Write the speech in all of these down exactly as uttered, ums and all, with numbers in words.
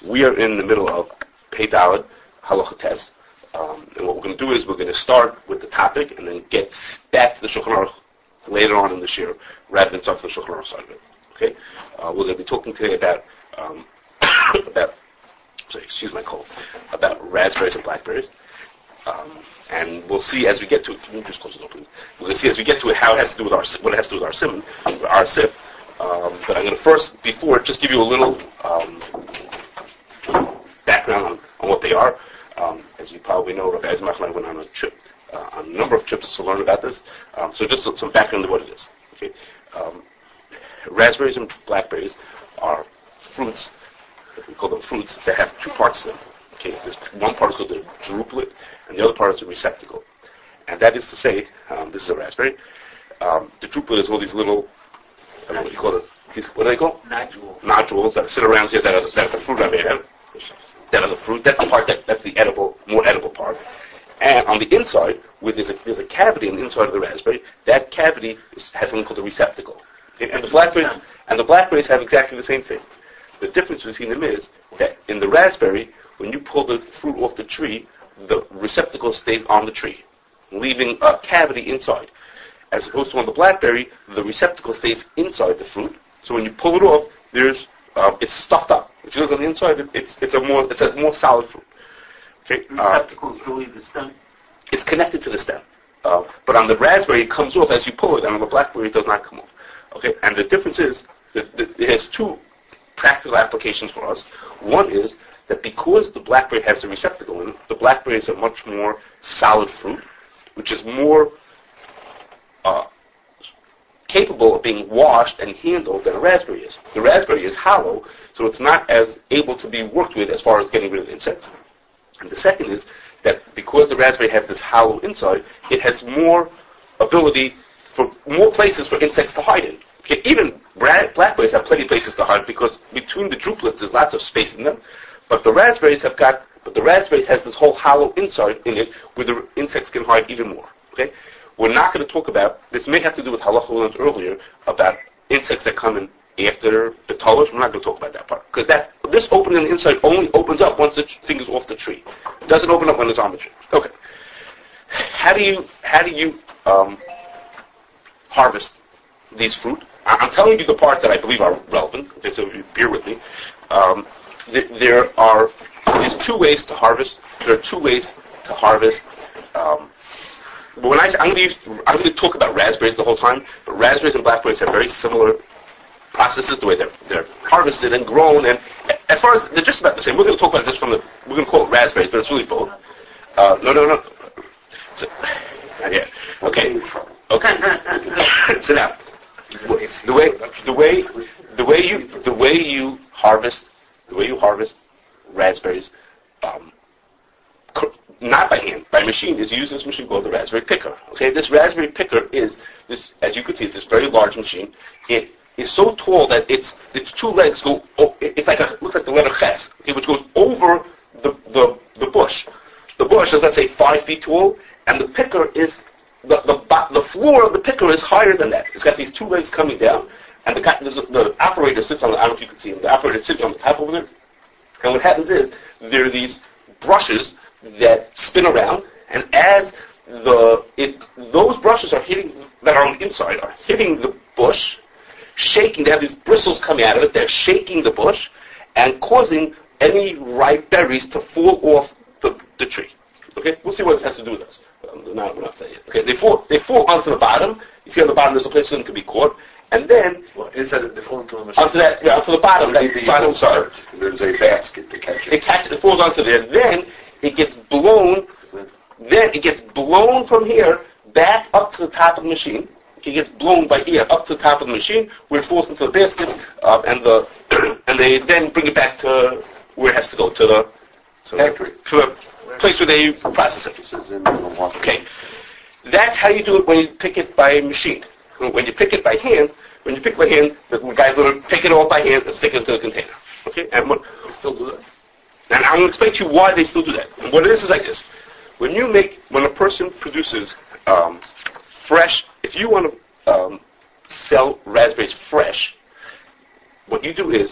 We are in the middle of Pei Daled Halacha Tes, um, and what we're going to do is we're going to start with the topic and then get back to the Shulchan Aruch later on in the year, rather than start from the Shulchan Aruch side of it. Okay, uh, we're going to be talking today about um, about sorry, excuse my cold, about raspberries and blackberries. Um, and we'll see as we get to it. Can you just close the door, please? We're going to see as we get to it how it has to do with our what it has to do with our simon, our sif. Um, but I'm going to first, before, just give you a little um, background on, on what they are. Um, as you probably know, Rabbi Eisenbach and I went on a trip, uh, on a number of trips to learn about this. Um, so just some background to what it is. Okay, um, raspberries and blackberries are fruits. We call them fruits that have two parts to them. Okay, this one part is called the druplet, and the other part is the receptacle. And that is to say, um, this is a raspberry. Um, the druplet is all these little, I don't know what you call it. These, what do they call? Nodules. Nodules that sit around here that are, that are the fruit are made of. That are the fruit. That's the part that that's the edible, more edible part. And on the inside, where there's a there's a cavity on the inside of the raspberry. That cavity is, has something called the receptacle. Okay? And the blackberry and the blackberries have exactly the same thing. The difference between them is that in the raspberry, when you pull the fruit off the tree, the receptacle stays on the tree, leaving a cavity inside. As opposed to on the blackberry, the receptacle stays inside the fruit. So when you pull it off, there's um, it's stuffed up. If you look on the inside, it, it's it's a more it's a more solid fruit. Okay, the receptacle is really the stem. It's connected to the stem, uh, but on the raspberry, it comes off as you pull it, and on the blackberry, it does not come off. Okay, and the difference is that, that it has two practical applications for us. One is that because the blackberry has the receptacle in it, the blackberry is a much more solid fruit, which is more uh, capable of being washed and handled than a raspberry is. The raspberry is hollow, so it's not as able to be worked with as far as getting rid of insects. And the second is that because the raspberry has this hollow inside, it has more ability for more places for insects to hide in. Okay, even blackberries have plenty of places to hide because between the druplets there's lots of space in them. But the raspberries have got, but the raspberry has this whole hollow inside in it where the insects can hide even more. Okay, we're not going to talk about this. May have to do with halacha we learned earlier about insects that come in after the talos. We're not going to talk about that part because that this opening inside only opens up once the thing is off the tree. It doesn't open up when it's on the tree. Okay, how do you how do you um, harvest these fruit? I'm telling you the parts that I believe are relevant. Okay, so you bear with me. Um, th- there are there's two ways to harvest. There are two ways to harvest. Um, but when I say, I'm going to use, I'm going to talk about raspberries the whole time. But raspberries and blackberries have very similar processes. The way they're they're harvested and grown, and as far as they're just about the same. We're going to talk about this from the. We're going to call it raspberries, but it's really both. Uh, no, no, no. So, not yet. Okay. Okay. So now. The way, the way, the way you, the way you harvest, the way you harvest raspberries, um, not by hand, by machine, is use this machine called the raspberry picker. Okay, this raspberry picker is this, as you can see, it's this very large machine. It is so tall that its its two legs go. Oh, it's like a looks like the letter ches, okay, which goes over the the the bush. The bush is, let's say, five feet tall, and the picker is. The, the the floor of the picker is higher than that. It's got these two legs coming down, and the the, the operator sits on. I don't know if you can see him. The operator sits on the top over there, and what happens is there are these brushes that spin around, and as the it those brushes are hitting that are on the inside are hitting the bush, shaking. They have these bristles coming out of it. They're shaking the bush and causing any ripe berries to fall off the, the tree. Okay, we'll see what it has to do with us. Um, not, we're not saying it. Okay, they fall, they fall onto the bottom. You see on the bottom there's a place for them to be caught, and then well, inside they fall into the machine. Onto that, yeah, onto the bottom. That the bottom side. There's a basket to catch it. It catches, it falls onto there. Then it gets blown. Then it gets blown from here back up to the top of the machine. It gets blown by ear up to the top of the machine, where it falls into the basket, uh, and the and they then bring it back to where it has to go to the to factory. To the place where they process it. Okay, that's how you do it when you pick it by machine. When you pick it by hand, when you pick it by hand, the guys will pick it all by hand and stick it into the container. Okay, and what they still do that. And I'm going to explain to you why they still do that. And what it is is like this: when you make, when a person produces um, fresh, if you want to um, sell raspberries fresh, what you do is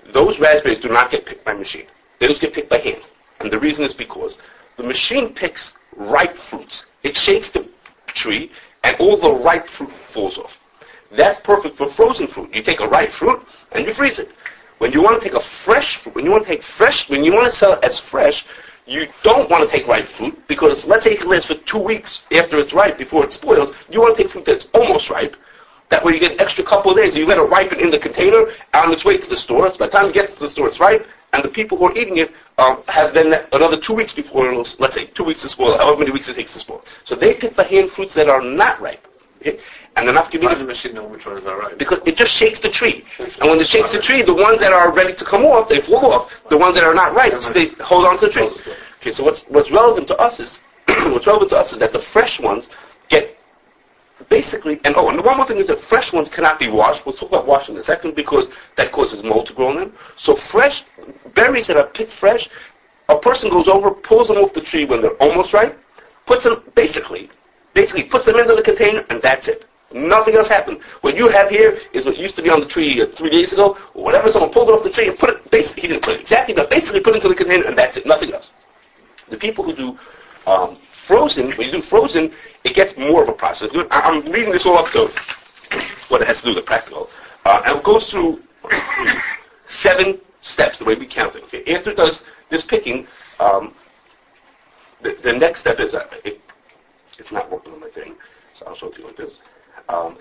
those raspberries do not get picked by machine. They just get picked by hand. And the reason is because the machine picks ripe fruits. It shakes the tree, and all the ripe fruit falls off. That's perfect for frozen fruit. You take a ripe fruit, and you freeze it. When you want to take a fresh fruit, when you want to take fresh, when you want to sell it as fresh, you don't want to take ripe fruit, because let's say it lasts for two weeks after it's ripe, before it spoils. You want to take fruit that's almost ripe. That way you get an extra couple of days. You let it ripen in the container on its way to the store. So by the time it gets to the store, it's ripe, and the people who are eating it um, have then another two weeks before it'll, let's say, two weeks to spoil, however many weeks it takes to spoil. So they pick by hand fruits that are not ripe. Okay? And they're not going to How be does the machine know which ones are right? because it just shakes the tree. And when it shakes the tree, the ones that are ready to come off, they fall off. The ones that are not ripe, they hold on to the tree. Okay, so what's what's relevant to us is what's relevant to us is that the fresh ones get basically, and oh, and the one more thing is that fresh ones cannot be washed. We'll talk about washing in a second, because that causes mold to grow in them. So fresh berries that are picked fresh, a person goes over, pulls them off the tree when they're almost ripe, puts them basically, basically puts them into the container, and that's it. Nothing else happened. What you have here is what used to be on the tree uh, three days ago, or whatever. Someone pulled it off the tree and put it. Basically, he didn't put it exactly, but basically put it into the container, and that's it. Nothing else. The people who do um, frozen, when you do frozen, it gets more of a process. I- I'm leaving this all up to what it has to do with the practical, uh, and it goes through seven steps the way we count it. Okay, after it does this picking, um, the, the next step is uh, it, it's not working on my thing, so I'll show it to you like this. Um,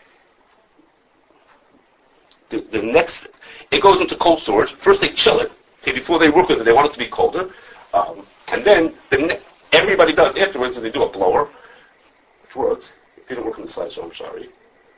the, the next, it goes into cold storage. First they chill it. Okay, before they work with it, they want it to be colder. Um, and then the ne- everybody does afterwards is they do a blower, which works. It didn't work on the slide, so I'm sorry.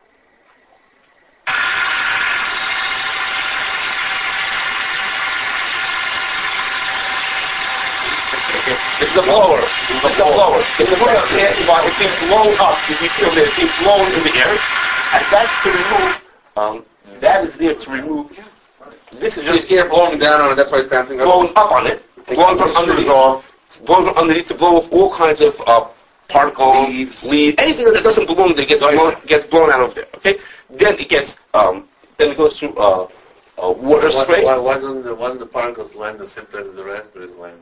Okay, this is a blower. This is a blower. It's a blower. It's being blown up. If you see over there, it's being blown in the air. And that's to remove, um, that is there to remove, this is just Just air blowing down on it, that's why it's bouncing up. blowing up on it, blowing from underneath, blowing from underneath to blow off all kinds of uh, particles, Leaves. leaves, anything that doesn't belong there gets blown, gets blown out of there. Okay, then it gets, um, then it goes through uh, a water Why, spray why, why doesn't the, why doesn't the particles land the same place as the raspberries land?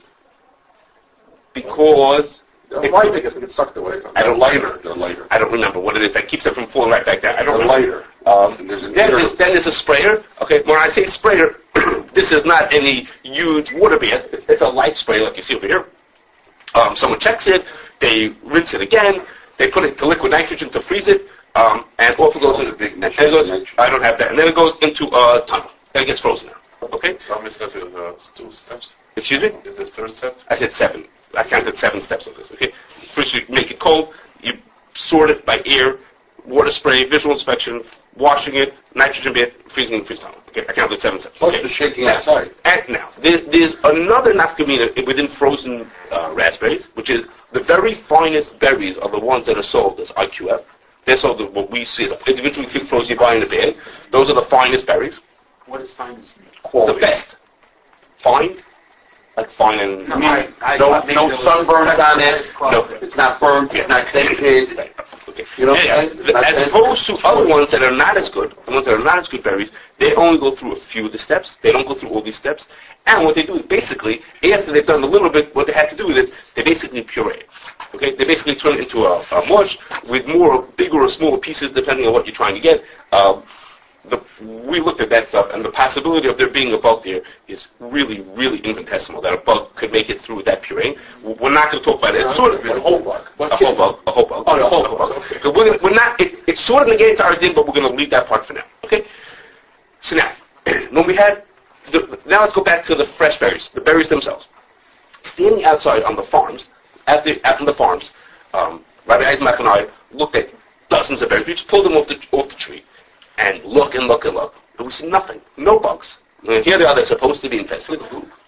because They're light, I guess, it gets sucked away. I don't They're lighter. lighter. They're lighter. I don't remember what it is that keeps it from falling right back down. I don't They're remember. lighter. Um, And there's an then, inner- there's, then there's a sprayer. Okay, when I say sprayer, this is not any huge water bath. It's, it's a light sprayer like you see over here. Um, someone checks it, they rinse it again, they put it to liquid nitrogen to freeze it, um, and off it goes. Oh, in, the big and it nitrogen. goes, I don't have that. And then it goes into a tunnel. Then it gets frozen now. Okay? So how many steps is uh, two steps? Excuse me? Is the third step? I said seven. I counted seven steps of this, okay? First you make it cold, you sort it by air, water spray, visual inspection, washing it, nitrogen bath, freezing in the freeze tunnel. Okay, I counted seven steps. Plus Okay. the shaking Now- outside. And now, there, there's another nafkamina within frozen uh, raspberries, which is the very finest berries are the ones that are sold as I Q F. They're sold as what we see as individually frozen you buy in a bag. Those are the finest berries. What is finest? The best. Fine? Like fine and... I mean, I, I No, thought maybe no there was- sunburns on it. No. It's not burnt. It's not dented. Right. Okay. You know what Yeah, I'm saying? th- Not as dented. opposed to other ones that are not as good, the ones that are not as good berries, they only go through a few of the steps. They don't go through all these steps. And what they do is basically, after they've done a little bit, what they had to do with it, they basically puree it. Okay? They basically turn it into a, a mush with more bigger or smaller pieces depending on what you're trying to get. Um, The, we looked at that stuff, and the possibility of there being a bug there is really, really infinitesimal, that a bug could make it through that puree. We're not going to talk about it. It's sort of A whole bug. a whole bug, a whole bug. Oh, a whole A bug, okay. So we're, gonna, we're not, it, it's sort of negated our idea, but we're going to leave that part for now. Okay? So now, when we had, the, now let's go back to the fresh berries, the berries themselves. Standing outside on the farms, at the, out on the farms, um, Rabbi Eisenbach and I looked at dozens of berries. We just pulled them off the, off the tree. And look and look and look. And we see nothing. No bugs. And here they are, they're supposed to be infested.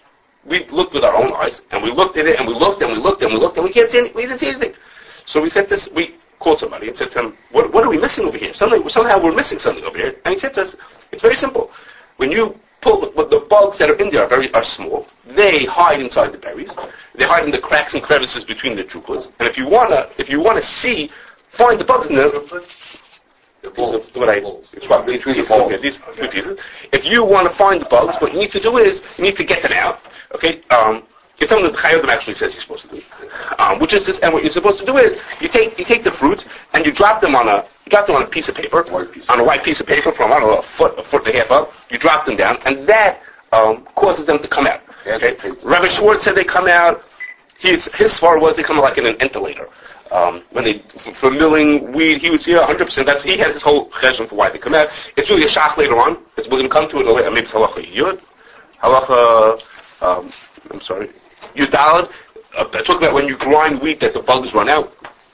We looked with our own eyes, and we looked at it, and we looked, and we looked, and we looked, and we can't see any, we didn't see anything. So we said this, we called somebody and said to him, what, what are we missing over here? Something, somehow we're missing something over here. And he said to us, it's very simple. When you pull, the, the bugs that are in there are very are small. They hide inside the berries. They hide in the cracks and crevices between the drupas. And if you wanna, if you wanna see, find the bugs in there, The balls. These are what I, balls. it's what, these These pieces, balls. okay, these three pieces. If you want to find the bugs, what you need to do is, you need to get them out, okay? Um, it's something that Chayyim actually says you're supposed to do. Um, which is this, and what you're supposed to do is, you take, you take the fruits, and you drop them on a, you drop them on a piece of paper, piece. on a white piece of paper from, I don't know, a foot, a foot and a half up, you drop them down, and that, um, causes them to come out. Okay? Rabbi Schwartz said they come out, his, his svar was they come out like in an ventilator. Um, when they, for, for milling weed, he was here one hundred percent. That's, he had his whole cheshbon for why they come out. It's really a shach later on. It's, we're going to come to it later. Maybe it's halacha yud, halacha, um, I'm sorry, yudalad. Uh, talking about when you grind wheat that the bugs run out.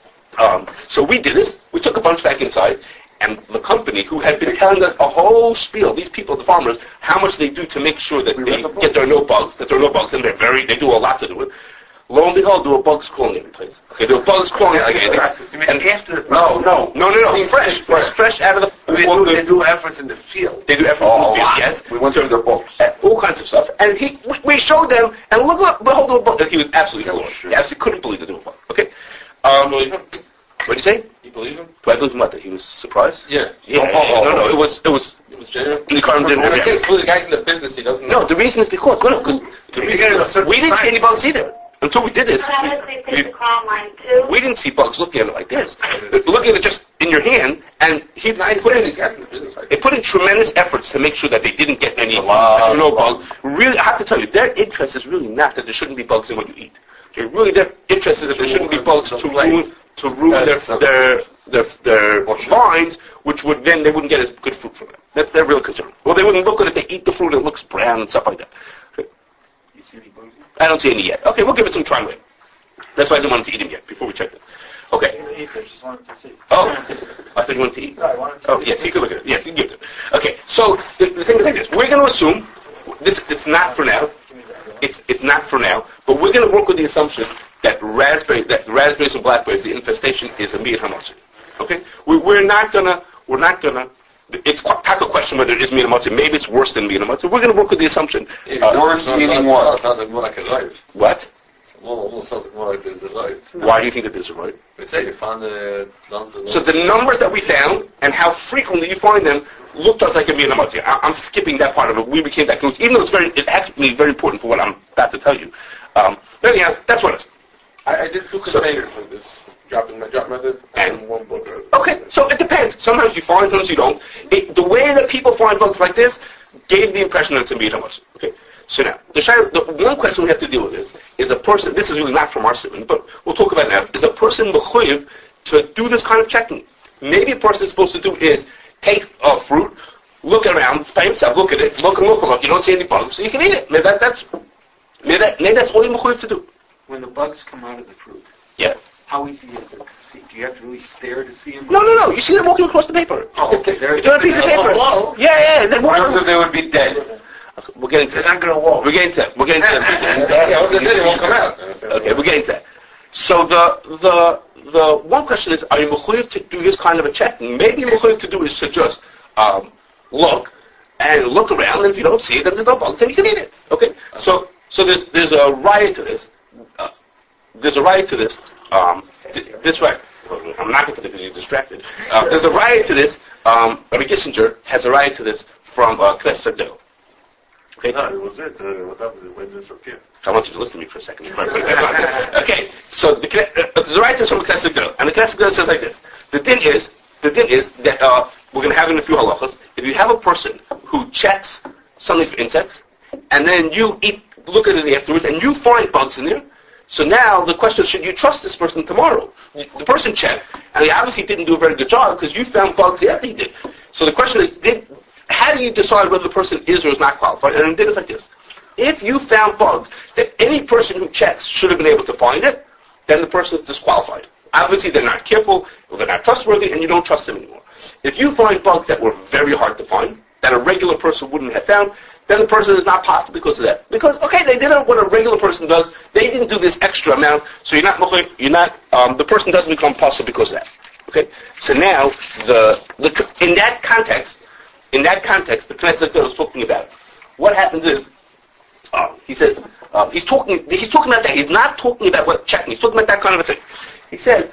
Um, so we did this. We took a bunch back inside, and the company who had been telling us a whole spiel, these people, the farmers, how much they do to make sure that they get there are no bugs, that there are no bugs, and they're very, they do a lot to do it. Lo and behold, there were bugs crawling every place. Okay, there were bugs crawling like anything. And after the No, no, no, no, no, fresh, fresh, fresh out of the. They do, they do efforts in the field. They do efforts Oh, in the field, wow. yes. We went through the books. Uh, all kinds of stuff. And he, we, we showed them, and look, look, behold, the bug. He was absolutely floored. He absolutely couldn't believe that there were bugs. Okay. Um, what did you say? You believe him? Do I believe him what? That he was surprised? Yeah. Yeah. Oh, oh, no, oh. no, it was, it was. It was genuine. The car didn't have I it. guess well, the guy's in the business, he doesn't No, know. the reason is because, well, no, 'cause the You reason get a is certain we didn't see time. any bugs either until we did this. But I would say You- take the call line too. We didn't see bugs looking at it like this. Looking at it just in your hand, and he put in, These guys in the business, I they put in tremendous efforts to make sure that they didn't get any, lot that there were no of bugs. Really, I have to tell you, their interest is really not that there shouldn't be bugs in what you eat. Okay, really, their interest is that there shouldn't be bugs to ruin, to ruin their, their, their, their vines, which would then, they wouldn't get as good fruit from it. That's their real concern. Well, they wouldn't look good if they eat the fruit and it looks brown and stuff like that. Okay. You see any bugs? I don't see any yet. Okay, we'll give it some try later. That's why I didn't want to eat them yet, before we checked it. Okay. I just wanted to see. Oh, I thought you wanted to eat. No, I wanted to Oh, yes, you can look at it. Yes, you can give it. Okay, so the, the thing is like this. We're going to assume, this, it's not for now, it's it's not for now, but we're going to work with the assumption that raspberry, that raspberries and blackberries, the infestation is a miyat hamatzi. Okay? We, we're not going to, we're not going to, it's quite a question whether it is miyat hamatzi. Maybe it's worse than miyat hamatzi. We're going to work with the assumption. Ignorance Uh, meaning It what? sounds more like a life. what? Well, almost sounds more like there's a life. Why do you think that this is right? They say you found the... the So the numbers that we found and how frequently you find them looked to us like a miyat hamatzi. I- I'm skipping that part of it. We became that conclusion, even though it's very, it actually very important for what I'm about to tell you. Um, but anyhow, that's what it is. I, I did two containers with this dropping my drop method And? and one book. Okay, so it depends. Sometimes you find, sometimes you don't. It, the way that people find bugs like this gave the impression that it's a miyat hamatzi. Okay. So now, the, shy, the one question we have to deal with is, is a person, this is really not from our simon, but we'll talk about it now, is a person mechuyev to do this kind of checking? Maybe a person is supposed to do is take a fruit, look around by himself, look at it, look and look and look, you don't see any bugs, so you can eat it. Maybe, that, that's, maybe, that, maybe that's all you're mechuyev to do. When the bugs come out of the fruit, Yeah. how easy is it to see? Do you have to really stare to see them? No, no, no, you see them walking across the paper. Oh, okay. They're, You're on a piece of paper. Hello? Yeah, yeah, they're What walking. if they would be dead? We're getting to They're that. not going to walk. We're getting to that. We're getting to that. Yeah, okay, then it won't come out. Okay, we're getting to that. So the the the one question is, are you mechuyev to do this kind of a checking? Maybe you're mechuyev to do is to just um, look and look around, and if you don't see it, then there's no bugs, then you can eat it. Okay. So so there's there's a riot to this. Uh, there's a riot to this. Um, th- this right. I'm not going to because you're distracted. Uh, there's a riot to this. Um, Rabbi Kissinger has a riot to this from uh, Knesset Sedel. Okay. No, it was it. Uh, what happened when this appeared? I want you to listen to me for a second before I put it back on. Okay, so the, uh, the right is from the Knesset Girl, and the Knesset Girl says like this. The thing is, the thing is that uh, we're going to have in a few halachas, if you have a person who checks something for insects, and then you eat, look at it afterwards, and you find bugs in there, so now the question is, should you trust this person tomorrow? The person checked, and he obviously didn't do a very good job because you found bugs after he did. So the question is, did how do you decide whether the person is or is not qualified? And it is like this. If you found bugs that any person who checks should have been able to find it, then the person is disqualified. Obviously, they're not careful, or they're not trustworthy, and you don't trust them anymore. If you find bugs that were very hard to find, that a regular person wouldn't have found, then the person is not possible because of that. Because, okay, they did what a regular person does. They didn't do this extra amount, so you're not, you're not, um, the person doesn't become possible because of that. Okay? So now, the, the in that context, in that context, the Knesset Girl is talking about it. What happens is, uh, he says, uh, he's talking, he's talking about that. He's not talking about what checking. He's talking about that kind of a thing. He says,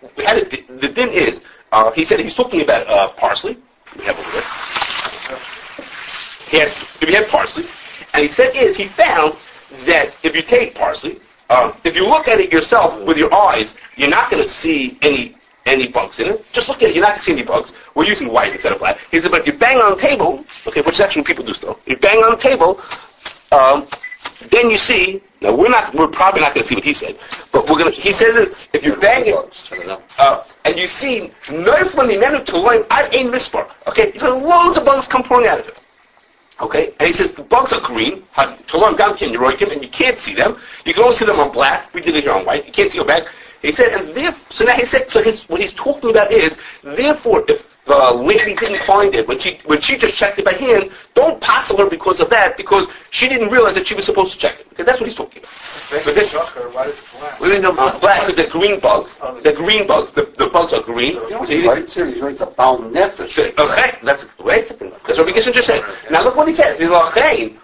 we had a, the din is, uh, he said he's talking about uh, parsley. We have over there. He had, if you had parsley, and he said is, he found that if you take parsley, um, if you look at it yourself with your eyes, you're not going to see any any bugs in it. Just look at it, you're not going to see any bugs. We're using white instead of black. He said, but if you bang on the table, okay, which is actually what people do still, you bang on the table, um, then you see, now we're not, we're probably not going to see what he said, but we're going to, he says is, if you bang it, uh, and you see, nothing minute to learn, I ain't whisper, okay, loads of bugs come pouring out of it. Okay, and he says the bugs are green, to learn and you can't see them. You can only see them on black. We did it here on white. You can't see them back. He said, and therefore, so now he said, so his, what he's talking about is, therefore, if the lady didn't find it when she when she just checked it by hand, don't passel her because of that, because she didn't realize that she was supposed to check it. Okay, that's what he's talking about. But this, why is it black? we didn't know uh, black because they're green bugs. They're green bugs. The, the bugs are green. You know what he writes here? He writes a bal nefesh. Okay, that's wait a second. That's what Gishin just said. Now look what he says. L'chein,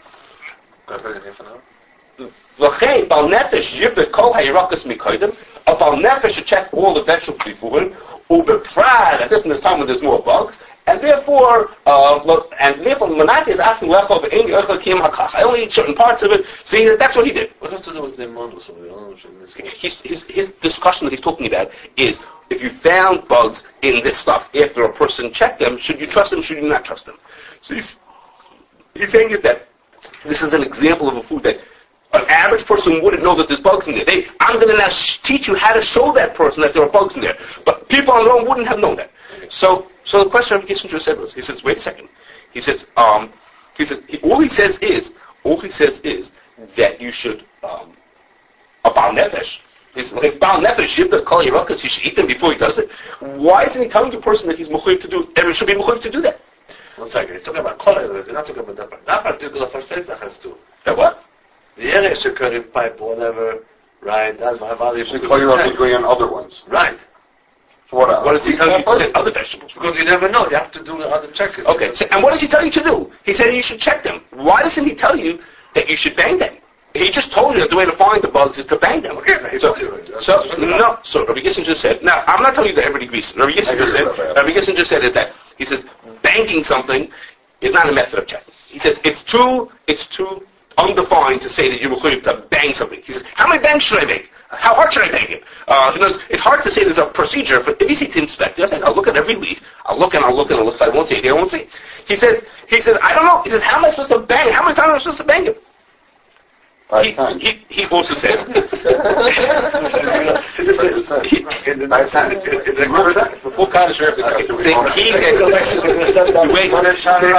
l'chein, bal nefesh yibbe kol hayirakas mikodim. A bal nefesh should check all the vegetables before him. Ubefrad, at this in this time when there's more bugs, and therefore, uh, look, and therefore, Manati is asking Lechov any Echel Kim Hakach. I only eat certain parts of it. See, that's what he did. What have to do with Neman or something? His, his, his discussion that he's talking about is, if you found bugs in this stuff after a person checked them, should you trust them, should you not trust them? So he's, he's saying is that this is an example of a food that an average person wouldn't know that there's bugs in there. They, I'm going to now sh- teach you how to show that person that there are bugs in there. But people on their own wouldn't have known that. So, so the question Rabbi Kissinger said was, he says, wait a second. He says, um, he says, he, all he says is, all he says is that you should, um, a bal nefesh. He's like bal nefesh. You have to call your ruckus. You should eat them before he does it. Why isn't he telling the person that he's mechuyev to do? Everyone should be mechuyev to do that. One second. He's talking about kolel. He's not talking about that part. That particular first says that has to. That what? The area is a curry pipe, whatever, right? That's my value. So call your up going on other ones. Right. So what else? What does he tell you to do? Other vegetables. Because you never know. You have to do the other check. Okay, so, and what does he tell you to do? He said you should check them. Why doesn't he tell you that you should bang them? He just told you that the way to find the bugs is to bang them. Okay, he so, told you. so no, so Rabbi Gissin just said, now, I'm not telling you that everybody agrees. Rabbi Gissin just said, Rabbi Gissin just said is that, he says, banging something is not a method of checking. He says, it's too, it's too undefined to say that you're required to bang something. He says, how many bangs should I make? How hard should I bang it? Uh, he knows, it's hard to say there's a procedure. For, if you see to inspect it, I think I'll look at every leaf. I'll look and I'll look and I'll look. I won't see it. I won't see it. He says, he says, I don't know. He says, how am I supposed to bang? How many times am I supposed to bang it? He, he, he also said, he, Five times. Remember that? What kind of sheriff did okay, you see, he said, wait, what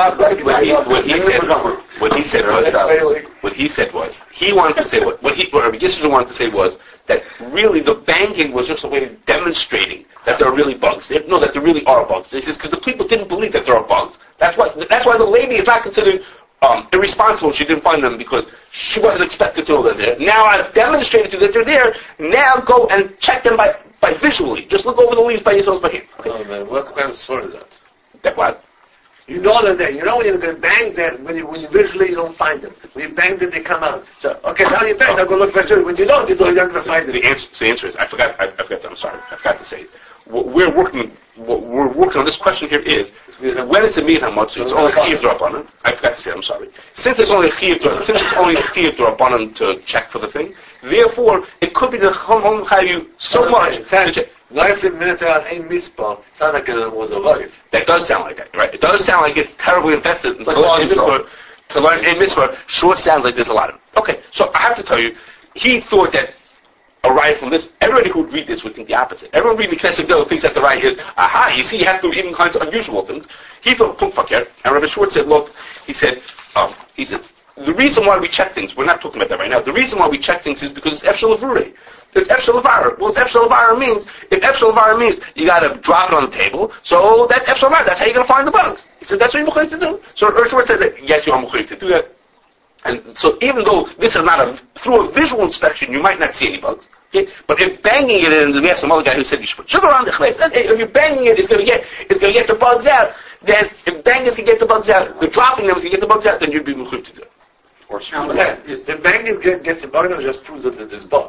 he, what he said, what he said was, what he said was, he wanted to say, what, what he, what Rabbi Yisrael wanted to say was, that really the banging was just a way of demonstrating that there are really bugs. They, no, that there really are bugs. He says, because the people didn't believe that there are bugs. That's why, that's why the lady is not considered Um, irresponsible. She didn't find them because she wasn't expected to know that they're there. Now I've demonstrated to you that they're there. Now go and check them by, by visually. Just look over the leaves by yourselves by hand. Okay. Oh man, what kind of sword is that? That what? You know they're there. You know when you're going to bang them, when you, when you visually you don't find them. When you bang them, they come out. So, okay, now you bang, now go look visually. When you don't, you don't, you're not going to find them. The answer, so the answer is, I forgot, I, I forgot, I'm sorry, I forgot to say, what we're working, what we're working on this question here is, when it's a mir hamatzu, it's only chiyuv d'rabbanan. I forgot to say, I'm sorry. Since it's only chiyuv d'rabbanan, since it's only chiyuv d'rabbanan to check for the thing, therefore, it could be the chum chayu so much to check. Life in Minatah ain't mispah. Sounds like it was a life. That does sound like that, right? It does sound like it's terribly infested. And like to learn a mitzvah. mitzvah, to learn a mitzvah sure sounds like there's a lot of it. Okay, so I have to tell you, he thought that a riot from this, everybody who would read this would think the opposite. Everyone reading the Knesset Bill thinks that the riot is, aha, you see, you have to do even kinds of unusual things. He thought, punk fakir, and Rabbi Schwartz said, look, he said, um, he said, the reason why we check things, we're not talking about that right now, the reason why we check things is because it's Efshel Avure. It's Efshel Avara. Well, Efshel Avara means, if Efshel Avara means, you gotta drop it on the table, so that's Efshel Avara, that's how you're gonna find the bugs. He said, that's what you're going to do. So Rabbi Schwartz said, that, yes, you are going to do that. And so even though this is not a, through a visual inspection, you might not see any bugs. Okay? But if banging it in, and we have some other guy who said you should put sugar on the chleis, and if you're banging it, it's going to get, it's going to get the bugs out. Then if bangers can get the bugs out, the dropping them can get the bugs out, then you'd be mechuyev to do it. Or Okay. The banging get, gets the bug, it just proves that there's bugs.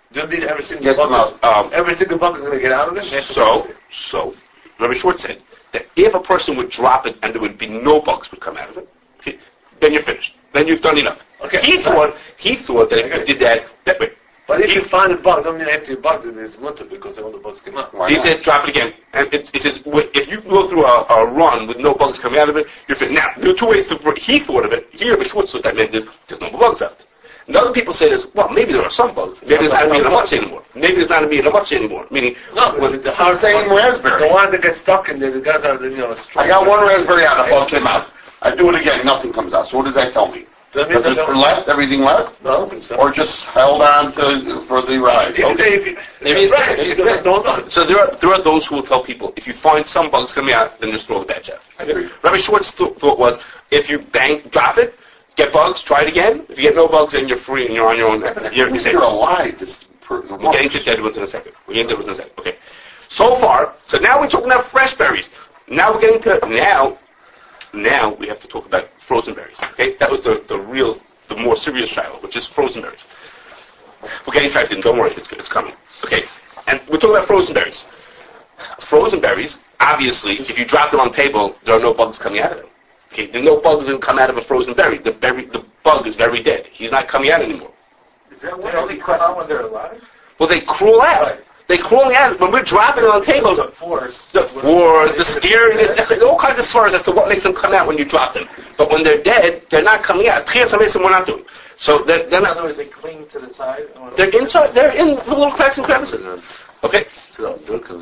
Don't mean every single Gets them bug. out. Um, Every single bug is going to get out of it. That's what So, so, Rabbi Schwartz said that if a person would drop it and there would be no bugs would come out of it, okay, then you're finished. Then you've done enough. Okay. He thought he thought that if Okay. you did that, that way. But if he, you find a bug, don't mean after you bugged it, it's mutter because all the bugs came out. Why he not? said drop it again, and it, he says wh- if you go through a, a run with no bugs coming out of it, you're finished. Now there are two ways to. He thought of it. Here, Rabbi Schwartz thought that meant there's, there's no bugs left. And other people say this. Well, maybe there are some bugs. Maybe there's not a meat much anymore. Maybe there's not a meat much anymore. Meaning, No, when, the, the hard same bugs, raspberry. The ones that get stuck in there, the guys are, you know, strong. I got one raspberry out, a bug came out. I do it again, nothing comes out. So what does that tell me? Does that mean That that it no- left, everything left? No, I don't think so. Or just held on to, for the ride? If Okay. they- if- Maybe it's right. maybe it's You right. don't know. So there are there are those who will tell people if you find some bugs coming out, then just throw the batch out. I agree. Rabbi Schwartz th- thought was if you bang drop it, get bugs, try it again. If you get no bugs, then you're free and you're on your own. You're, you're safe. You're alive. This per, We're getting to dead ones in a second. We're getting to dead ones in a second. Okay. So far, so now we're talking about fresh berries. Now we're getting to now. Now we have to talk about frozen berries. Okay, that was the the real. The more serious trial, which is frozen berries. We're getting tracked in, don't worry, it's, it's coming. Okay, and we're talking about frozen berries. Frozen berries, obviously, if you drop them on the table, there are no bugs coming out of them. Okay, there are no bugs that come out of a frozen berry. The berry, the bug is very dead. He's not coming out anymore. Is that what They only come out when they're alive? Well, they crawl out. Right. They crawl out. When we're dropping them on the table, the force? the for the scariness, all kinds of svars as to what makes them come out when you drop them. But when they're dead, they're not coming out. Tchias HaMesim we're not doing. So they're, they're In not. other words, they cling to the side? They're inside. They're in the little cracks and crevices. Okay. Uh,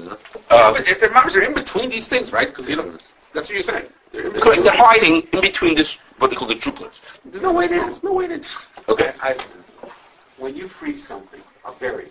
But if their moms are in between these things, right? Because you know, that's what you're saying. They're in between. correct. They're hiding in between this what they call the droplets. There's no way there. There's no way there. Okay. I, when you freeze something, a berry,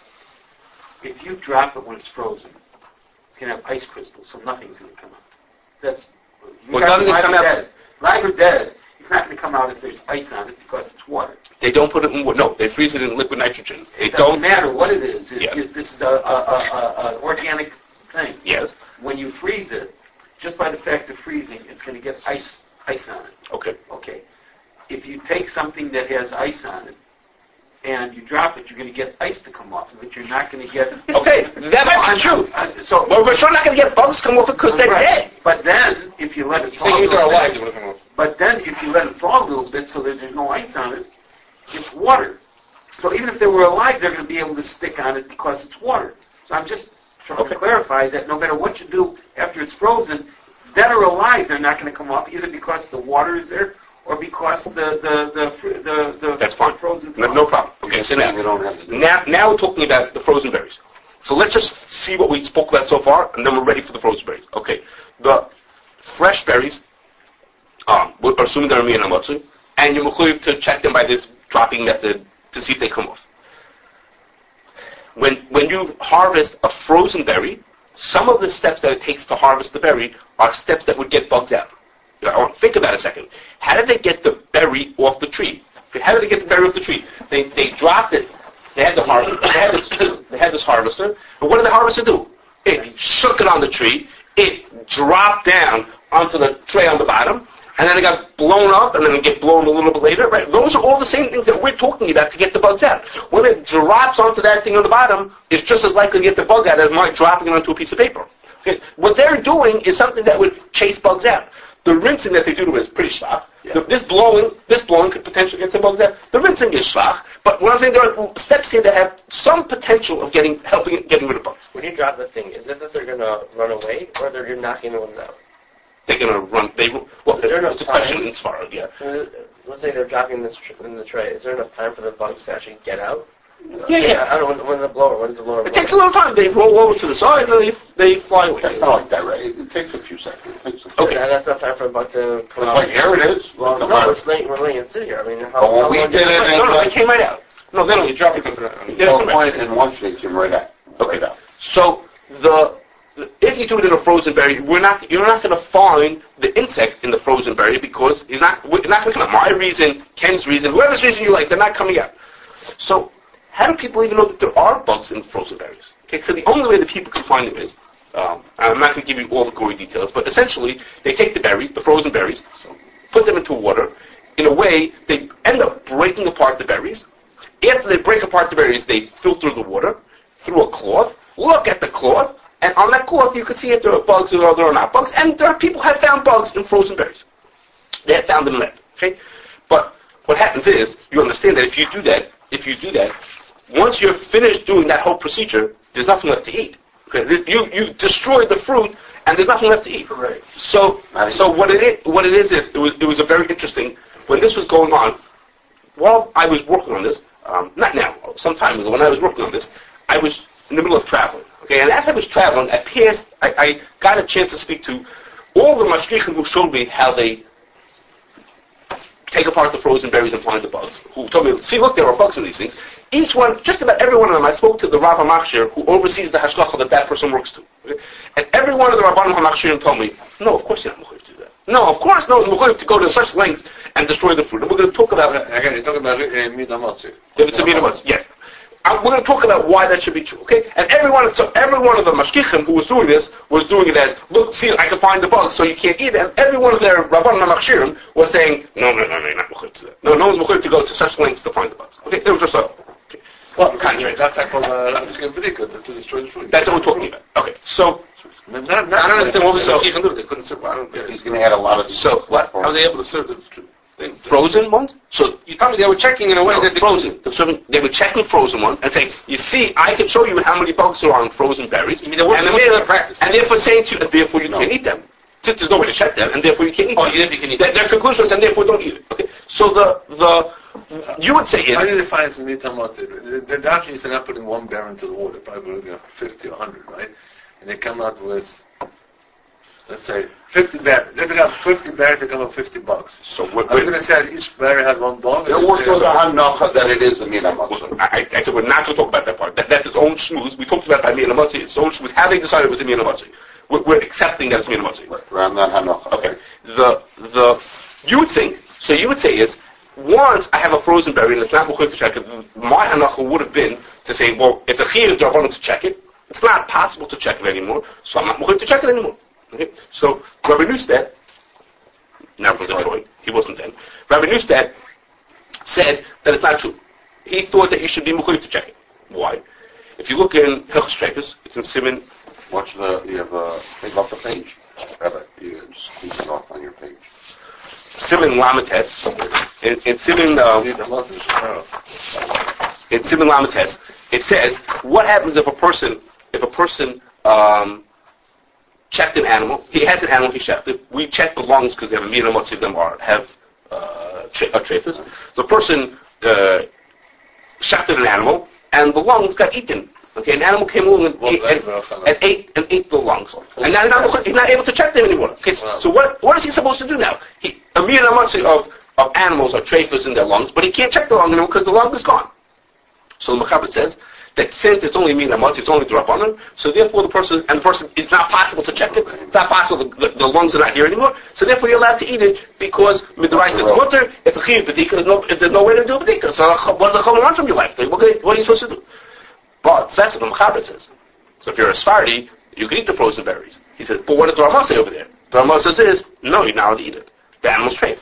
if you drop it when it's frozen, it's going to have ice crystals, so nothing's going to come out. That's you Well, got nothing's live come or out- dead. Live or dead, it's not going to come out if there's ice on it because it's water. They don't put it in. No, they freeze it in liquid nitrogen. They It doesn't don't. matter what it is. It, Yeah. it- this is a, a, a, a, a organic thing. Yes. When you freeze it, just by the fact of freezing, it's going to get ice ice on it. Okay. Okay. If you take something that has ice on it and you drop it, you're going to get ice to come off of it. You're not going to get. Okay. That might be true. Uh, so, Well, we're sure not going to get bugs come off it because they're right. dead. But then, if you let it thaw, Saying a if they're little alive, bit, they would have come up. but then if you let it thaw a little bit so that there's no ice on it, it's water. So even if they were alive, they're going to be able to stick on it because it's water. So I'm just trying Okay. to clarify that no matter what you do after it's frozen, dead or alive, they're not going to come off either because the water is there or because the the the fr- the, the That's fine. frozen. No, no problem. Okay. So now, You don't have to do now, now we're talking about the frozen berries. So let's just see what we spoke about so far, and then we're ready for the frozen berries. Okay. The fresh berries, um, we're assuming they're mean amatsu, and you're mechuyev to check them by this dropping method to see if they come off. When when you harvest a frozen berry, some of the steps that it takes to harvest the berry are steps that would get bugs out. Now, think about it a second. How did they get the berry off the tree? How did they get the berry off the tree? They they dropped it. They had the harvester. They had this. They had this harvester. And what did the harvester do? It shook it on the tree. It dropped down onto the tray on the bottom, and then it got blown up, and then it get blown a little bit later. Right? Those are all the same things that we're talking about to get the bugs out. When it drops onto that thing on the bottom, it's just as likely to get the bug out as my dropping it onto a piece of paper. Okay? What they're doing is something that would chase bugs out. The rinsing that they do to it is pretty schwach. The- This blowing, this blowing could potentially get some bugs out. The rinsing is schwach. But what I'm saying, there are steps here that have some potential of getting, helping it, getting rid of bugs. When you drop the thing, is it that they're going to run away, or they're knocking the ones out? They're going to run. They well, Is there enough it's a question time? in Sfarad, yeah. Uh, Let's say they're dropping this tr- in the tray. Is there enough time for the bugs to actually get out? Yeah, yeah. I don't know, when, when the blower, when's the blower It blow? takes a little time. They roll over to the side and they they fly away. That's not like that, right? It, it takes a few seconds. It takes a few Okay. Yeah, that's enough time for the bug to come It's out. like, here it is. Well, Come no, on. it's laying, we're laying in sit here. I mean, how, But when how we long did does it, No, no, and they came right out. No, they You don't. drop it into the. They Don't don't come out. point and watch they came right out. Okay. Right out. So the, the if you do it in a frozen berry, we're not you're not going to find the insect in the frozen berry because he's not we're not going to come out. My reason, Ken's reason, whoever's reason you like, they're not coming out. So how do people even know that there are bugs in frozen berries? Okay, so the only way that people can find them is um, I'm not going to give you all the gory details, but essentially they take the berries, the frozen berries, put them into water. In a way, they end up breaking apart the berries. After they break apart the berries, they filter the water through a cloth. Look at the cloth, and on that cloth you can see if there are bugs or there are not bugs. And there are people who have found bugs in frozen berries. They have found them in that. Okay, but what happens is you understand that if you do that, if you do that, once you're finished doing that whole procedure, there's nothing left to eat. Okay, you you've destroyed the fruit, and there's nothing left to eat. Right. So so what it is, what it is is it was it was a very interesting when this was going on. While I was working on this, um, not now, some time ago when I was working on this, I was in the middle of traveling. Okay, and as I was traveling, I passed, I, I got a chance to speak to all the mashgichim who showed me how they take apart the frozen berries and find the bugs. Who told me, see, look, there are bugs in these things. Each one, just about every one of them, I spoke to the Rav HaMachshir who oversees the hashgacha that that person works to. Okay? And every one of the Rabbanim HaMachshirim told me, no, of course you're not mechuyev to do that. No, of course, no, it's mechuyev to go to such lengths and destroy the fruit. And we're going to talk about it. Again, you're talking about uh, Midamatsu. If it's a Midamatsu, yes. Uh, we're going to talk about why that should be true, okay? And every one, so every one of the mashgichim who was doing this was doing it as, look, see, I can find the bugs, so you can't eat it. And every one of their Rabbanim HaMachshirim was saying, no, no, no, no, you're not mechuyev to that. No, no one's mechuyev to go to such lengths to find the bugs. Okay, it was just a, okay. Well, contrary. That's like called uh, to destroy the fruit. That's what we're talking about. Okay, so, Not, not, I don't understand what was So- the mashgichim do. They couldn't serve. I don't get He's it. going to add a lot of... so, what? How were they able to serve the tr- things? Frozen ones? So, You told me they were checking in a way no, that they frozen. So they would check the frozen ones and say, you see, I can show you how many bugs there are in frozen berries. You mean they weren't and, looking they're- at practice? and therefore saying to you that therefore you No. can't eat them. Since there's no way to check them, and therefore you can't eat Oh, them. you didn't- you can eat Their, their conclusion was, and therefore don't eat it. Okay? So the, the, you would say How do is, you define some Midamatsu? The, the doctor used to not putting one bear into the water, probably looking at fifty or one hundred, right? And they come out with, let's say, fifty bears. They got fifty bears, they come up with fifty bugs. so what, I'm going to say that each bear has one bug. There was no hanacha that it is a Midamatsu. I, I said we're not going to talk about that part. That, that's its own shmooze. We talked about by Miyamatsu. It's its own shmooze. How they decided it was a Miyamatsu. We're, we're accepting that it's Miyamatsu. Around that hanacha. Okay. The the you would think so. You would say is once I have a frozen berry and it's not mechuyev to check it. My hanacha would have been to say, well, it's a chiyuv d'rabbanan to check it. It's not possible to check it anymore, so I'm not mechuyev to check it anymore. Okay. So Rabbi Neustadt, now from Detroit, he wasn't then. Rabbi Neustadt said that it's not true. He thought that you should be mechuyev to check it. Why? If you look in Hilchos Treifus, it's in Siman. Watch the, you have, uh, take off the page. Have it. You just squeeze it off on your page. Siman Lamites, in, in Siman, uh, in Siman Lamites, it says, what happens if a person, if a person, um, checked an animal, he has an animal, he checked it, we check the lungs because they have a meter, most of them are, have, uh, tra- uh trephis. The person, uh, checked an animal, and the lungs got eaten. Okay, an animal came along and, ate, and, and ate and ate the lungs, and now he's not, he's not able to check them anymore. Okay, so, so what what is he supposed to do now? He a mere amount of of animals are trephis in their lungs, but he can't check the lung anymore because the lung is gone. So the Mechaber says that since it's only mere amount, it's only drabanan, so therefore the person and the person it's not possible to check it. It's not possible. The, the, the lungs are not here anymore, so therefore you're allowed to eat it because midrash it's mutter. It's a chiyuv b'dika. There's no there's no way to do a b'dika. So what does the chum want from your life? What, what are you supposed to do? But that's what the Mechaber says. So if you're a Sephardi, you can eat the frozen berries. He said, but what does the Ramah say over there? The Ramah says is, no, you're not allowed to eat it. The animal's treif.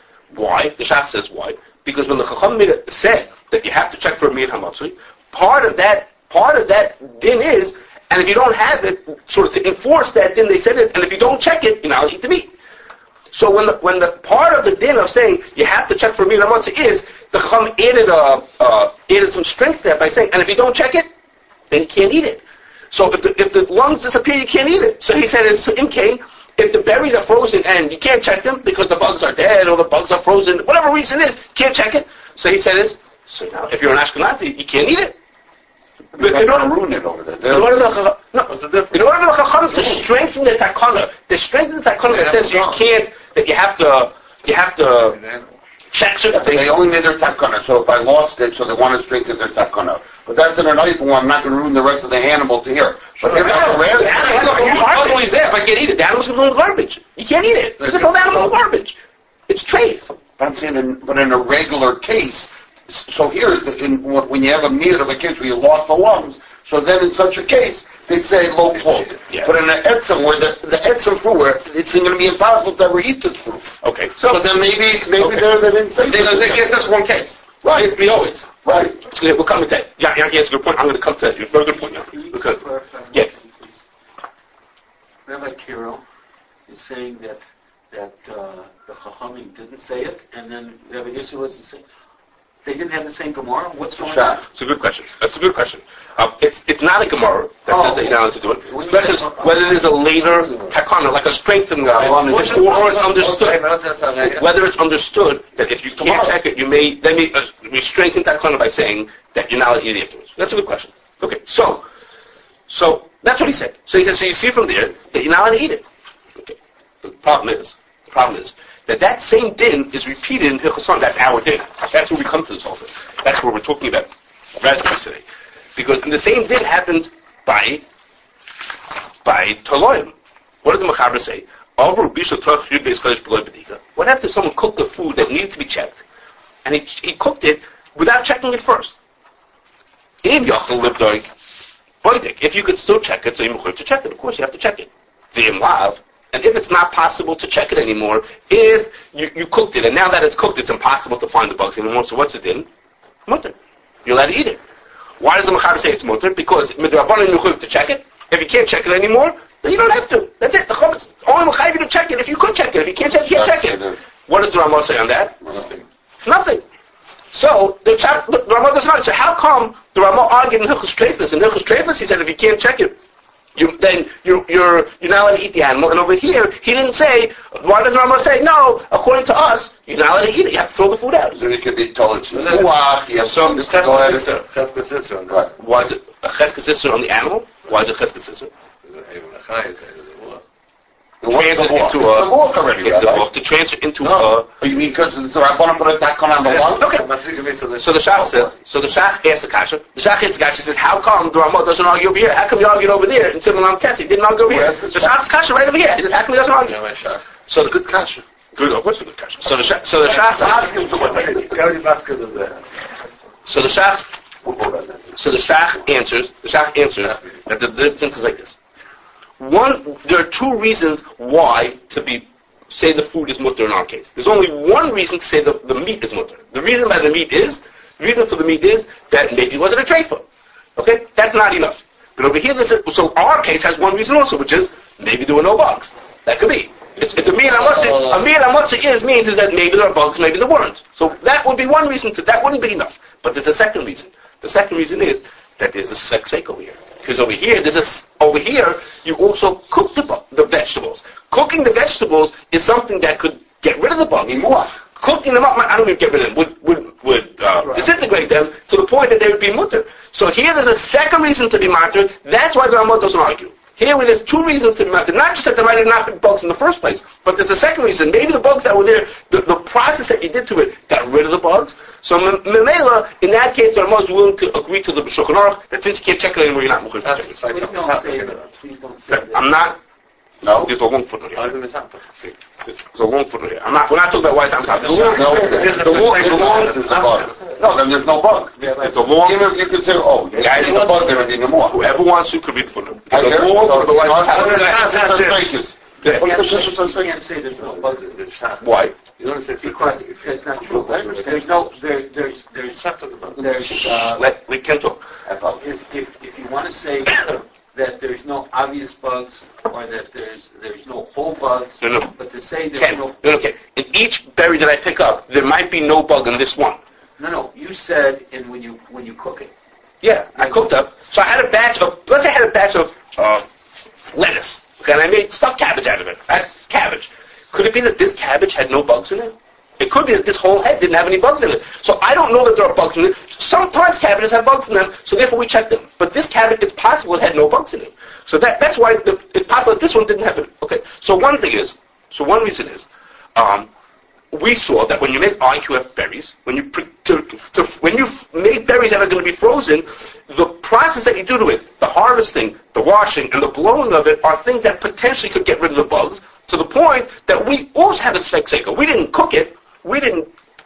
Why? The Shach says why? Because when the Chacham said that you have to check for a Mir HaMatzui, part of that, part of that din is, and if you don't have it, sort of to enforce that din, they said is, and if you don't check it, you're not allowed to eat the meat. So when the, when the part of the din of saying you have to check for Mir HaMatzui is, the Chacham added, uh, uh, added some strength there by saying, and if you don't check it, then you can't eat it. So if the, if the lungs disappear, you can't eat it. So he said it's in Cain, if the berries are frozen and you can't check them because the bugs are dead or the bugs are frozen, whatever reason is, can't check it. So he said is, so now if you're an Ashkenazi, you can't eat it. But in order, ruin it over there. in order, to, no, in order for the Chacham to strengthen the takana, they strengthen the takana that says you can't, that you have to, you have to check certain things. They only made their takana, so if I lost it, so they want to strengthen their takana. But that's in a knife one, I'm not going to ruin the rest of the animal to here. But they're not The rare. animal's going to go garbage. If I can't eat it, the animal's going to go garbage. You can't eat it. You can throw the animal in garbage. It's treif. But I'm saying, in, but in a regular case, so here, in, when you have a meal of a case where you lost the lungs, so then in such a case, they say low plug. Yeah. But in an etzem, where the, the etzem fruit, where it's going to be impossible to ever eat this fruit. Okay. So, So then maybe, maybe Okay. there they didn't say They, that. they, that's just one case. Right, it's me always. Right. Yeah, we'll come to that. Yeah, yeah, yes, good point. I'm going to come to that. You're a very good point now. Can you Because, clarify? yeah. Rabbi Kiro is saying that that uh, the Chachamim didn't say it, and then Rabbi Yossi was the same. They didn't have the same Gemara. What's going Shah. on? It's a good question. That's a good question. Um, it's it's not a Gemara that Oh. says that you're not allowed to do it. When The you question is say- whether there's a later takana, like a strengthened Yeah, I one, or, wanted to- or it's understood. understood. Whether it's understood that if you can't Tomorrow. check it, you may then may, uh, we strengthen takana by saying that you're not allowed to eat it afterwards. That's a good question. Okay, so so that's what he said. So he said, so you see from there that you're not allowed to eat it. Okay. The problem is, the problem is that that same din is repeated in Hilchos. That's our din. That's where we come to this whole thing. That's where we're talking about raspberries today. Because the same din happens by by Toloim. What did the Mechaber say? What happens if someone cooked the food that needed to be checked, and he, he cooked it without checking it first? If you could still check it, so you have to check it. Of course, you have to check it. And if it's not possible to check it anymore, if you, you cooked it, and now that it's cooked, it's impossible to find the bugs anymore, so what's it in? Mutter. You're allowed to eat it. Why does the Mechaber say it's mutter? Because midrabanan you have to check it. If you can't check it anymore, then you don't have to. That's it. The Chofetz only Mechaber you to check it if you could check it. If you can't check it, you can't check it. What does the Ramah say on that? Nothing. Nothing. So the, chap, the, the Ramah does not. So how come the Ramah argued in Hilchos Treifus? In Hilchos Treifus, he said if you can't check it, you, then you're you're you're not allowed to eat the animal. And over here, he didn't say. Why does the Ramah say no? According to us, you're not allowed to eat it. You have to throw the food out. So it could be told it's muach, you have So to this go ahead. Cheskes Sisser. Right. Why is it a cheskes sisser on the animal? Why is it cheskes sisser? The what's Transfer the muach? into It's a the muach already, It's the Rabbi. book to transfer into No. a. Oh, you mean because the Rabbanan put a takon on the one? Okay. So the Shach says, so the Shach asks the Kasha, the Shach asks the Kasha, he says, how come the Ramah doesn't argue over here? How come you argued over there in Simon Tessi? He didn't argue over here. Where's The the Shach's Kasha right over here. He says, how come he doesn't argue? So the Good kasha. good, of course, a good Kasha. So the Shach, so the Shach, so the Shach, so the Shach answers, the Shach answers that the difference is like this. One, there are two reasons why to be say the food is mutter in our case. There's only one reason to say the, the meat is mutter. The reason why the meat is, the reason for the meat is that maybe it wasn't a treifa. Okay? That's not enough. But over here, this is, so our case has one reason also, which is maybe there were no bugs. That could be. It's, it's a meal amotzi. A meal amotzi is means is that maybe there are bugs, maybe there weren't. So that would be one reason to, that wouldn't be enough. But there's a second reason. The second reason is that there's a svek over here. Because over here, there's a, over here, you also cook the, bu- the vegetables. Cooking the vegetables is something that could get rid of the bugs. Cooking them up, I don't even get rid of them, would, would, would uh, disintegrate them to the point that they would be mutter. So here there's a second reason to be mutter. That's why the Ramah doesn't argue. Here there's two reasons to be mutter. Not just that there might have not been bugs in the first place, but there's a second reason. Maybe the bugs that were there, the, the process that you did to it got rid of the bugs. So Memela, in that case, the Ramah is willing to agree to the Shulchan Aruch that since you can't check it anymore, you're not mutter. Please don't say that. Please don't say that. I'm not. No? There's a long footnote here. There's a long footnote here. I'm not. We're not talking about why it's not. There's a long. No, There's a long. There's a long. There's a bug. No, then there's no bug. There's a long. Even if you could say, oh, Guys, there's no bug there anymore. Whoever wants to could read the footnote. I There's a hear long. it. But why So, it's not- Yeah. You What can't the say- sister says? you can't say there's no bugs in this. Why? You don't say Because it's not true. There's no, there, there's, there's, there's, uh, Let we can talk. I apologize. if, if, if you want to say that there's no obvious bugs, or that there's, there's no whole bugs, No, no. but to say there's Ken, no, no, no, Ken. In each berry that I pick up, there might be no bug in this one. no, no, you said in when you, when you cook it. Yeah, I cooked up. So I had a batch of. Let's say I had a batch of uh, lettuce. Okay, and I made stuffed cabbage out of it. That's cabbage. Could it be that this cabbage had no bugs in it? It could be that this whole head didn't have any bugs in it. So I don't know that there are bugs in it. Sometimes cabbages have bugs in them, so therefore we check them. But this cabbage, it's possible it had no bugs in it. So that, that's why the, it's possible that this one didn't have it. Okay, so one thing is, so one reason is, um, we saw that when you make I Q F berries, when you pre- to, to, when you f- make berries that are going to be frozen, the process that you do to it, the harvesting, the washing, and the blowing of it are things that potentially could get rid of the bugs, to the point that we always have a svek seiko. We didn't cook it, we didn't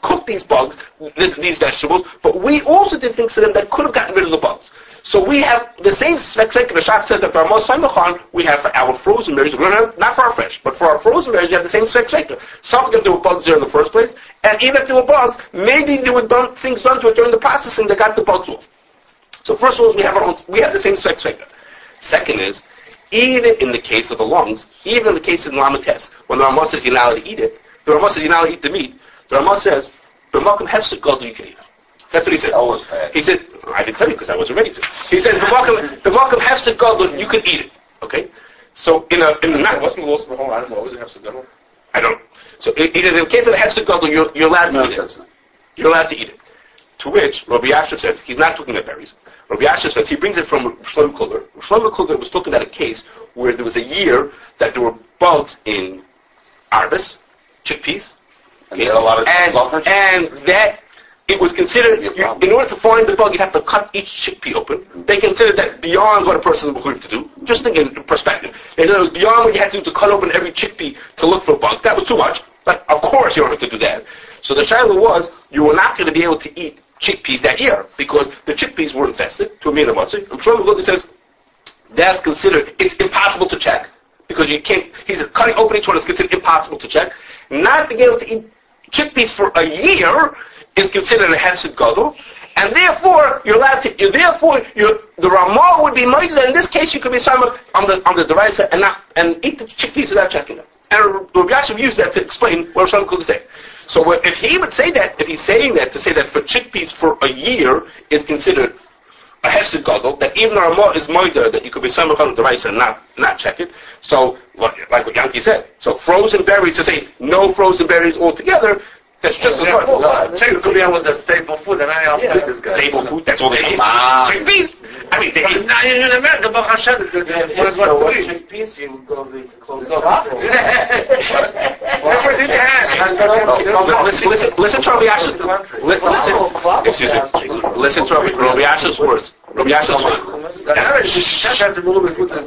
cook these bugs, this, these vegetables, but we also did things to them that could have gotten rid of the bugs. So we have the same spec the Shach says that for our Mosai we have for our frozen berries, not for our fresh, but for our frozen berries, you have the same spec Some of them there were bugs there in the first place, and even if there were bugs, maybe there were done, things done to it during the processing that got the bugs off. So first of all, we have our own, we have the same spec Second is, even in the case of the lungs, even in the case of the lamates, when the Ramah says you're not allowed to eat it, the Ramah says you're not allowed to eat the meat, the Ramah says, the Malkum Hefsek Gadol you can eat it. That's what he said. Always had. He said, I didn't tell you because I wasn't ready to. He says, the Malkum, the Malkum Hefsek Gadol, you can eat it. Okay? So in a, in a, not, Wasn't the loss of the whole animal always a hefsek gadol? I don't know. So he says, in the case of the Hefsek Gadol, you're, you're allowed to No, eat that's it. not. You're allowed to eat it. To which, Rabbi Yashiv says, he's not talking about berries. Rabbi Yashiv says, he brings it from Shlomo Kluger. Shlomo Kluger was talking about a case where there was a year that there were bugs in arbus, chickpeas, And they had a lot of and, buffers? and that it was considered, Your you, problem. in order to find the bug, you have to cut each chickpea open. They considered that beyond what a person is to do. Just think in perspective. They said it was beyond what you had to do to cut open every chickpea to look for bugs. That was too much. But of course you don't have to do that. So the shaila was, you were not going to be able to eat chickpeas that year because the chickpeas were infested to a mina matzah. And Shlomo Kluger says, that's considered, it's impossible to check. Because you can't, he's cutting open each one, it's considered impossible to check. Not being able to eat chickpeas for a year is considered a hefsek gadol, and therefore you're allowed to. You're therefore you're, the Ramah would be moided. In this case, you could be sama on the on the deraisa and not and eat the chickpeas without checking them. And Rabbi Yashiv used that to explain what Shlomo Kluger said. So if he would say that, if he's saying that to say that for chickpeas for a year is considered a hefsek gadol, that even the Ramah is moided that you could be sama on the deraisa and not not check it. So like what Yankee said. So frozen berries to say no frozen berries altogether. That's just as much. No, chicken could be on with the staple food, and I also Yeah. this guy. Staple food, that's all they eat. on. Chickpeas. I mean, they eat. Now in America, Baruch Hashem, they- they- they- If what so, to what eat. chickpeas you would go to close the Never bottle. did that. Listen, listen, listen to Rabbi Yashiv. Li- Listen, excuse me. Listen to Rabbi Rabbi Yashiv's words. Rabbi Yashiv's words. The Irish chef has to move his good.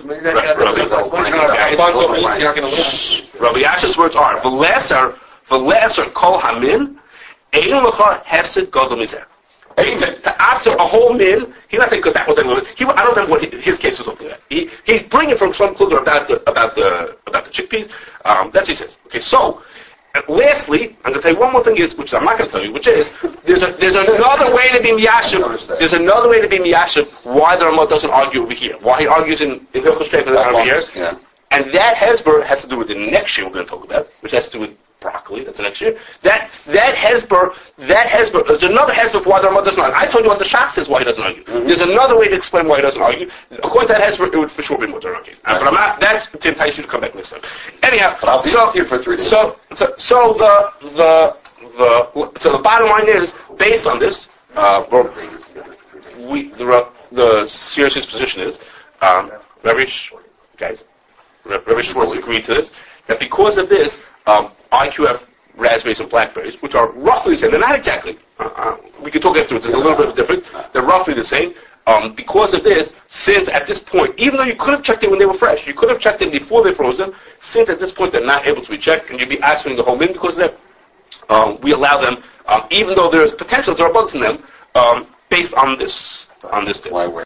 Rabbi Yashiv's words are v'leser v'leser kol hamin ein lecha hefsek gadol mizeh. To answer a whole min, he's not saying because that was a little. He, I don't remember what his, his case was looking at. He, he's bringing from Shlomo Kluger about the about the about the chickpeas. Um, that's what he says. Okay, so uh, lastly, I'm going to tell you one more thing is, which I'm not going to tell you, which is there's a, there's another way to be miyashiv. There's another way to be miyashiv. Why the Ramah doesn't argue over here? Why he argues in in Hilchos Shreif over here? Yeah. And that hesber has to do with the next year we're going to talk about, which has to do with broccoli. That's the next year. That that hesber, that hesber. There's another hesber for why the Ramah doesn't argue. I told you what the Shach says why he doesn't argue. Mm-hmm. There's another way to explain why he doesn't argue. According to that hesber, it would for sure be more in our case. Uh, but I'm not. That's to entice you to come back next time. Anyhow, But I'll be so, here for three days. so so so the the the so the bottom line is based on this. Uh, we the the serious position is um, Rabbi Sh- guys. Rabbi Schwartz agreed to this, that because of this, um, I Q F raspberries and blackberries, which are roughly the same, they're not exactly, uh, uh, we can talk afterwards, there's a little bit of difference, they're roughly the same. Um, because of this, since at this point, even though you could have checked them when they were fresh, you could have checked them before they froze them, since at this point they're not able to be checked, and you'd be answering the whole min because of that, um, we allow them, um, even though there's potential, there are bugs in them, um, based on this, on this thing. Why we're